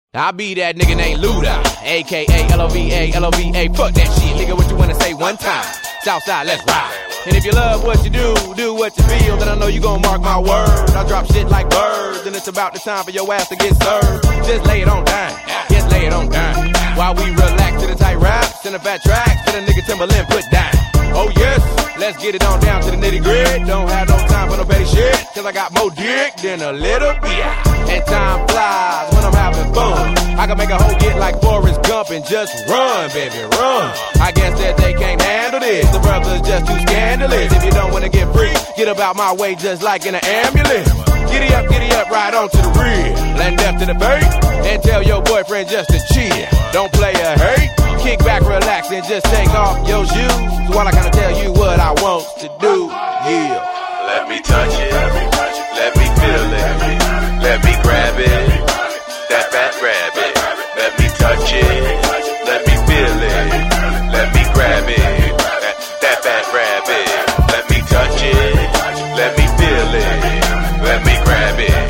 I be that nigga named Luda, a.k.a. L-O-V-A, fuck that shit, nigga, what you wanna say one time? Southside, let's ride. And if you love what you do what you feel, then I know you gon' mark my word. I drop shit like birds, and it's about the time for your ass to get served. Just lay it on down, yes, lay it on down. While we relax to the tight raps and the fat tracks, to the nigga Timberland put down. Oh yes, let's get it on down to the nitty gritty. Don't have no time for no petty shit, cause I got more dick than a little bit. And time flies when I'm having fun. I can make a hoe get like Forrest Gump and just run, baby, run. I guess that they can't handle this. The brothers just too scandalous. If you don't wanna get free, get about my way just like in an ambulance. Giddy up, right on to the rear. Land death to the bait, and tell your boyfriend just to chill. Don't play a hate. Kick back, relax, and just take off your shoes while I gotta tell you what I want to do. Yeah. Let me touch it. Let me feel it. Let me grab it. That fat rabbit. Let me touch it. Let me feel it. Let me grab it. That fat rabbit. Let me touch it. Let me feel it. Let me grab it.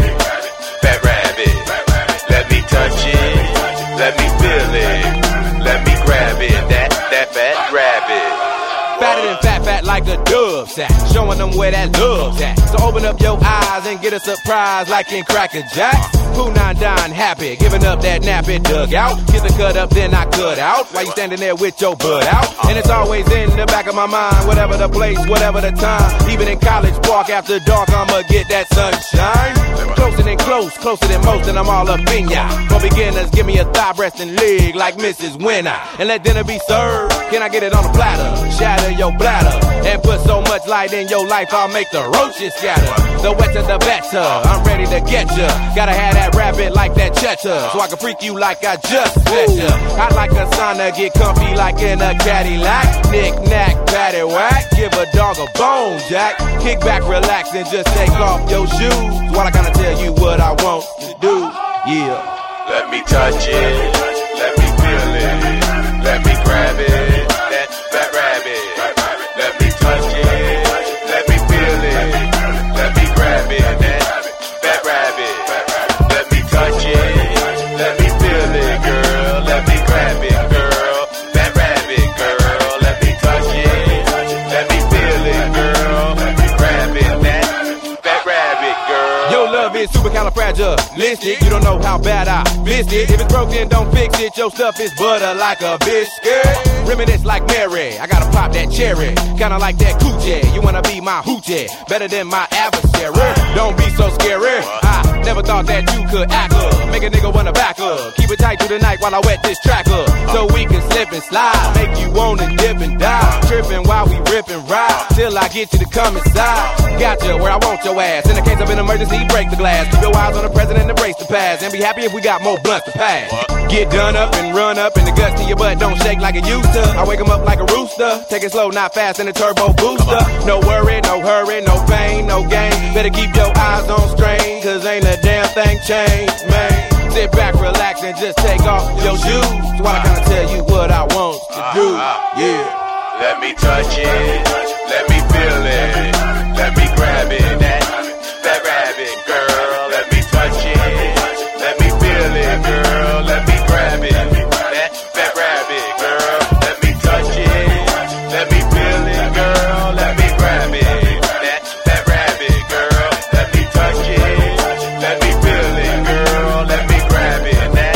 Fat rabbit. Let me touch it. Let me feel it. Let me grab it. That fat rabbit. Fatter than fat like a dove sack. Showing them where that love's at. So open up your eyes and get a surprise like in Cracker Jacks. Cool 9 dine happy, giving up that nappy dugout. Get the cut up, then I cut out. While you standing there with your butt out. And it's always in the back of my mind. Whatever the place, whatever the time. Even in College Park after dark, I'ma get that sunshine. Closer than close, closer than most, and I'm all up in ya. For beginners, give me a thigh, breast, and leg like Mrs. Winner. And let dinner be served. Can I get it on a platter? Shatter your bladder. And put so much light in your life, I'll make the roaches scatter. The wetter the better, I'm ready to get ya. Gotta have that rabbit like that cheddar, so I can freak you like I just met ya. Hot like a sauna, get comfy like in a Cadillac. Knick-knack, paddywhack, give a dog a bone, Jack. Kick back, relax, and just take off your shoes while I gotta tell you what I want to do, yeah. Let me touch it, let me feel it, let me grab it, that fat rabbit. Let me touch it, let me feel it, let me grab it, that fat rabbit. Let me touch it, let me feel it, girl, let me grab it, girl, fat rabbit, girl. Let me touch it, let me feel it, girl, let me grab it, that fat rabbit, girl. Your love is supercalifragilistic. You don't know how bad I missed it. If it's broken, don't fix it. Your stuff is butter like a biscuit. Reminisce like Mary, I gotta pop that cherry. Kinda like that coochie, you wanna be my hoochie. Better than my adversary, don't be so scary. I never thought that you could act up. Make a nigga wanna back up. Keep it tight through the night while I wet this track up. So we can slip and slide, make you wanna dip and dive. Tripping while we rip and ride, till I get you to come inside. Gotcha where I want your ass. In the case of an emergency, break the glass. Keep your eyes on the president, embrace the past. And be happy if we got more blunts to pass. Get done up and run up, and the guts to your butt don't shake like it used to. I wake 'em up like a rooster. Take it slow, not fast, in the turbo booster. No worry, no hurry, no pain, no gain. Better keep your eyes on strain, cause ain't a damn thing changed, man. Sit back, relax, and just take off your shoes while I gotta tell you what I want to do, yeah. Let me touch it, let me feel it, let me grab it, that rabbit, girl. Let me touch it, let me feel it, girl. Let me grab it, that rabbit, girl. Let me touch it, let me feel it, girl. Let me grab it, that rabbit, girl. Let me touch it, let me feel it, girl. Let me grab it, that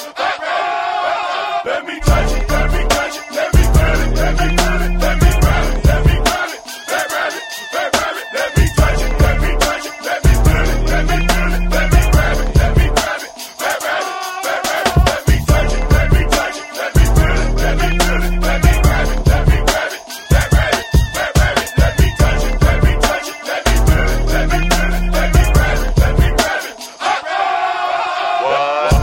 rabbit. Let me touch it, let me touch it, let me feel it, let me feel it, let me grab it, let me grab it, that rabbit, that rabbit. Let me touch it, let me touch it, let me feel it, let me feel it, let me grab it, let me grab it, that rabbit, that rabbit. Let me touch it, let me touch it, let me feel it, let me feel it, let me grab it, let me grab it, that rabbit, that rabbit. Let me touch it, let me touch it, let me feel it, let me feel it, let me grab it, let me grab it. What?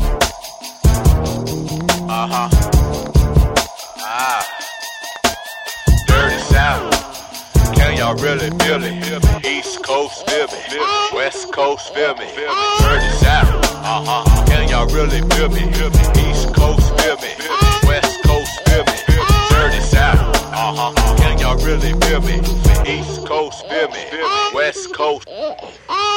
Dirty South. Can y'all really feel me? East Coast feel me. West Coast feel me. Dirty South. Can y'all really feel me? East Coast feel me. West Coast feel me. Dirty South. Can y'all really feel me? East Coast feel me. West Coast.